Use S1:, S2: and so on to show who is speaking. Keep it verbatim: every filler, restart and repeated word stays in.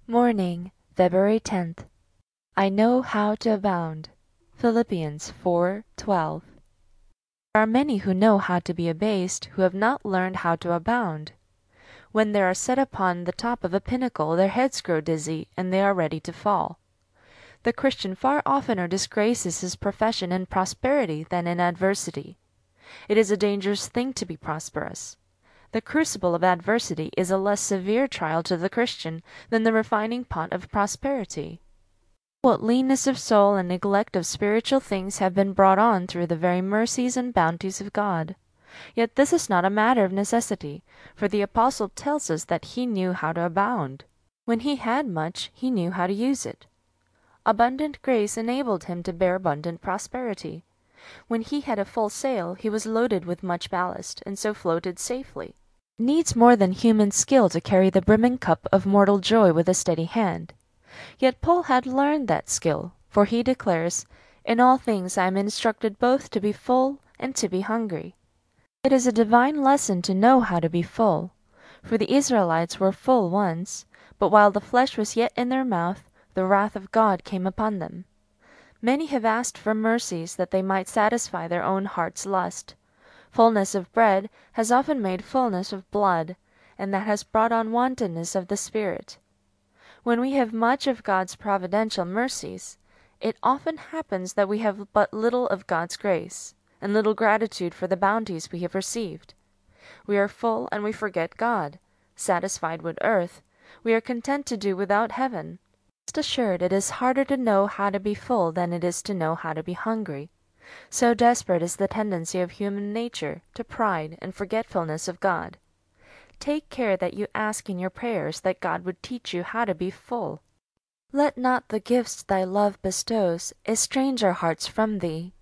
S1: Morning, February tenth. I know how to abound. Philippians four twelve. There are many who know how to be abased who have not learned how to abound. When they are set upon the top of a pinnacle their heads grow dizzy and they are ready to fall. The Christian far oftener disgraces his profession in prosperity than in adversity. It is a dangerous thing to be prosperous. The crucible of adversity is a less severe trial to the Christian than the refining pot of prosperity. What leanness of soul and neglect of spiritual things have been brought on through the very mercies and bounties of God! Yet this is not a matter of necessity, for the Apostle tells us that he knew how to abound. When he had much, he knew how to use it. Abundant grace enabled him to bear abundant prosperity. When he had a full sail, he was loaded with much ballast, and so floated safely. It needs more than human skill to carry the brimming cup of mortal joy with a steady hand. Yet Paul had learned that skill, for he declares, "In all things I am instructed both to be full and to be hungry." It is a divine lesson to know how to be full, for the Israelites were full once, but while the flesh was yet in their mouth, the wrath of God came upon them. Many have asked for mercies that they might satisfy their own heart's lust. Fullness of bread has often made fullness of blood, and that has brought on wantonness of the spirit. When we have much of God's providential mercies, it often happens that we have but little of God's grace, and little gratitude for the bounties we have received. We are full and we forget God. Satisfied with earth, we are content to do without heaven. Rest assured it is harder to know how to be full than it is to know how to be hungry. So desperate is the tendency of human nature to pride and forgetfulness of God. Take care that you ask in your prayers that God would teach you how to be full. Let not the gifts thy love bestows estrange our hearts from thee.